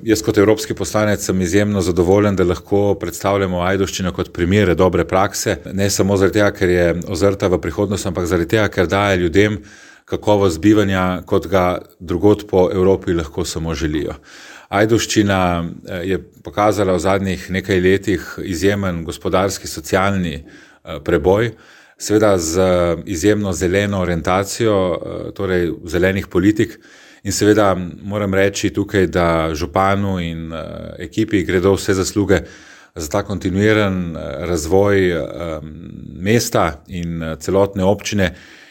Jaz kot evropski poslanec sem izjemno zadovoljen, da lahko predstavljamo Ajdovščino kot primere dobre prakse, ne samo zaradi tega, ker je ozrta v prihodnost, ampak zaradi tega, ker daje ljudem kakovost bivanja, kot ga drugod po Evropi lahko samo želijo. Ajdovščina je pokazala v zadnjih nekaj letih izjemen gospodarski, socialni preboj, seveda z izjemno zeleno orientacijo, torej zelenih politik. In seveda moram reči tukaj, da županu in ekipi gredo vse zasluge za ta kontinuiran razvoj mesta in celotne občine,